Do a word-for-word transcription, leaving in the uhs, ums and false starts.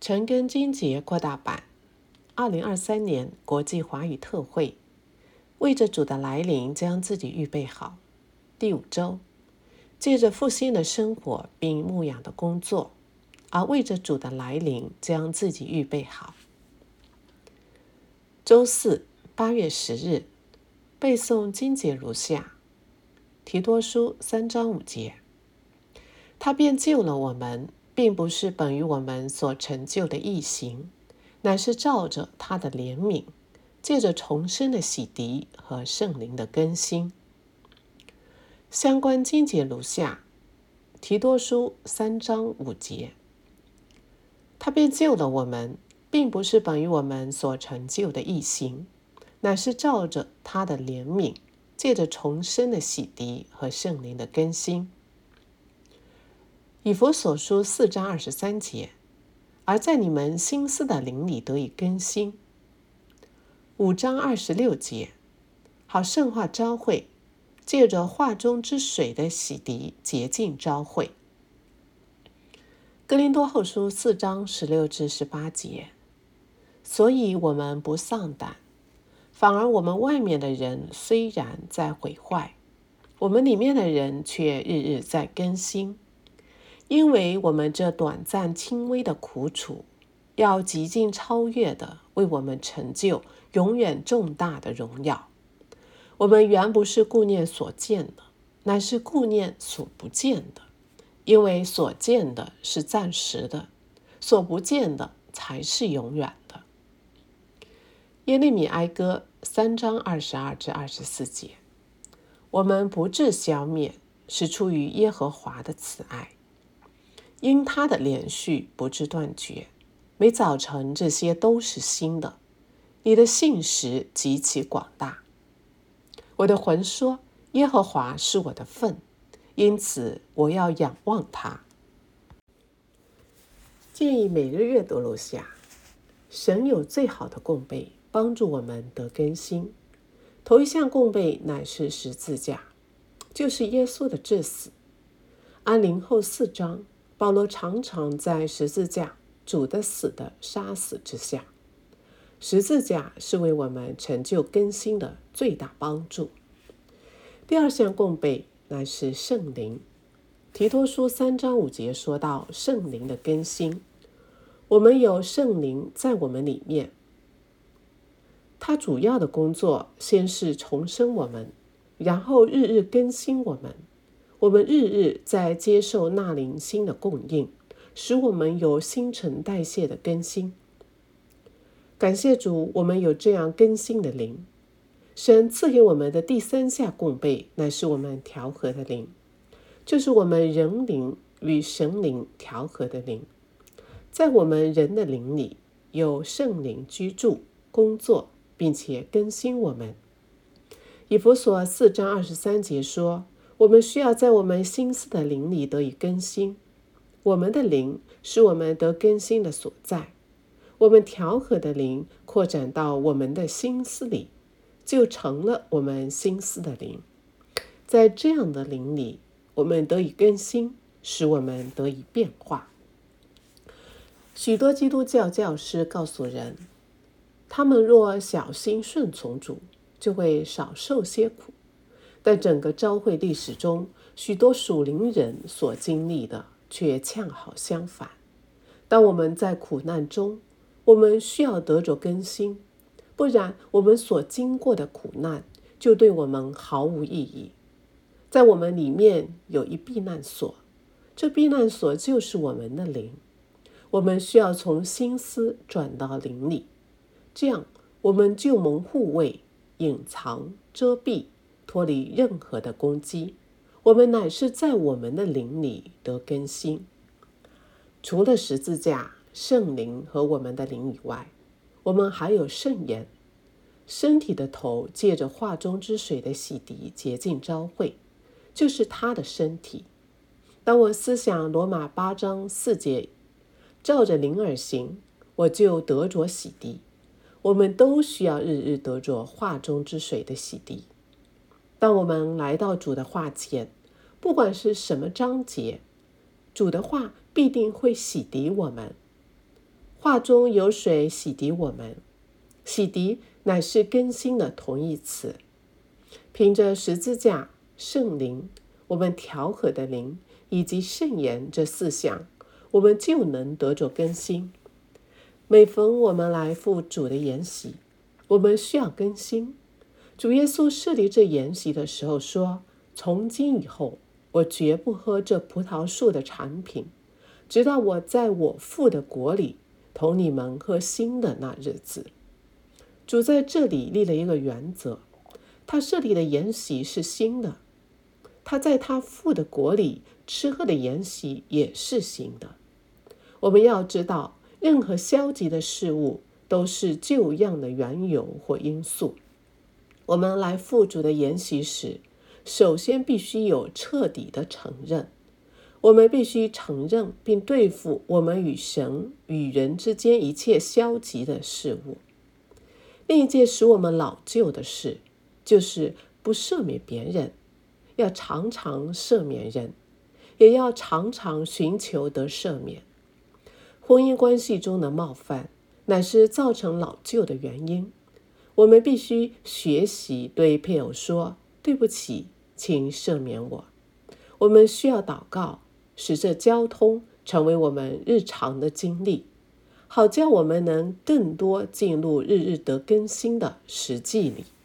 陈根金节扩大版，二零二三年国际华语特会，为着主的来临将自己预备好。第五周，借着复兴的生活并牧养的工作，而为着主的来临将自己预备好。周四，八月十日，背诵经节如下：提多书三章五节，他便救了我们，并不是本于我们所成就的义行，乃是照着他的怜悯，借着重生的洗涤和圣灵的更新。相关经节如下：提多书三章五节，他便救了我们，并不是本于我们所成就的义行，乃是照着他的怜悯，借着重生的洗涤和圣灵的更新。以弗所书四章二十三节，而在你们心思的灵里得以更新。五章二十六节，好圣化召会，借着化中之水的洗涤洁净召会。哥林多后书四章十六至十八节，所以我们不丧胆，反而我们外面的人虽然在毁坏，我们里面的人却日日在更新。因为我们这短暂轻微的苦楚，要极尽超越的为我们成就永远重大的荣耀。我们原不是顾念所见的，乃是顾念所不见的，因为所见的是暂时的，所不见的才是永远的。耶利米哀歌三章二十二至二十四节，我们不致消灭，是出于耶和华的慈爱，因他的连续不致断绝，每早晨这些都是新的。你的信实极其广大。我的魂说，耶和华是我的份，因此我要仰望他。建议每日阅读如下：神有最好的供备，帮助我们得更新。头一项供备乃是十字架，就是耶稣的致死。安灵后四章，保罗常常在十字架主的死的杀死之下。十字架是为我们成就更新的最大帮助。第二项供备乃是圣灵。提多书三章五节说到圣灵的更新，我们有圣灵在我们里面。他主要的工作先是重生我们，然后日日更新我们。我们日日在接受那灵新的供应，使我们有新陈代谢的更新。感谢主，我们有这样更新的灵。神赐给我们的第三项供备乃是我们调和的灵，就是我们人灵与神灵调和的灵。在我们人的灵里有圣灵居住工作，并且更新我们。以弗所四章二十三节说，我们需要在我们心思的灵里得以更新。我们的灵是我们得更新的所在。我们调和的灵扩展到我们的心思里，就成了我们心思的灵。在这样的灵里，我们得以更新，使我们得以变化。许多基督教教师告诉人，他们若小心顺从主，就会少受些苦。但整个召会历史中，许多属灵人所经历的却恰好相反。当我们在苦难中，我们需要得着更新，不然我们所经过的苦难就对我们毫无意义。在我们里面有一避难所，这避难所就是我们的灵。我们需要从心思转到灵里，这样我们就蒙护卫、隐藏、遮蔽，脱离任何的攻击。我们乃是在我们的灵里得更新。除了十字架、圣灵和我们的灵以外，我们还有圣言。身体的头借着化中之水的洗涤洁净召会，就是他的身体。当我思想罗马八章四节，照着灵而行，我就得着洗涤。我们都需要日日得着化中之水的洗涤。当我们来到主的话前，不管是什么章节，主的话必定会洗涤我们。 话中有水洗涤我们，洗涤乃是更新的同义词。凭着十字架、圣灵、我们调和的灵以及圣言这四项，我们就能得着更新。每逢我们来赴主的筵席，我们需要更新。主耶稣设立这筵席的时候说，从今以后，我绝不喝这葡萄树的产品，直到我在我父的国里同你们喝新的那日子。主在这里立了一个原则，他设立的筵席是新的，他在他父的国里吃喝的筵席也是新的。我们要知道，任何消极的事物都是旧样的缘由或因素。我们来赴主的筵席时，首先必须有彻底的承认，我们必须承认并对付我们与神与人之间一切消极的事物。另一件使我们老旧的事，就是不赦免别人，要常常赦免人，也要常常寻求得赦免。婚姻关系中的冒犯，乃是造成老旧的原因。我们必须学习对配偶说，对不起，请赦免我。我们需要祷告，使这交通成为我们日常的经历，好叫我们能更多进入日日得更新的实际里。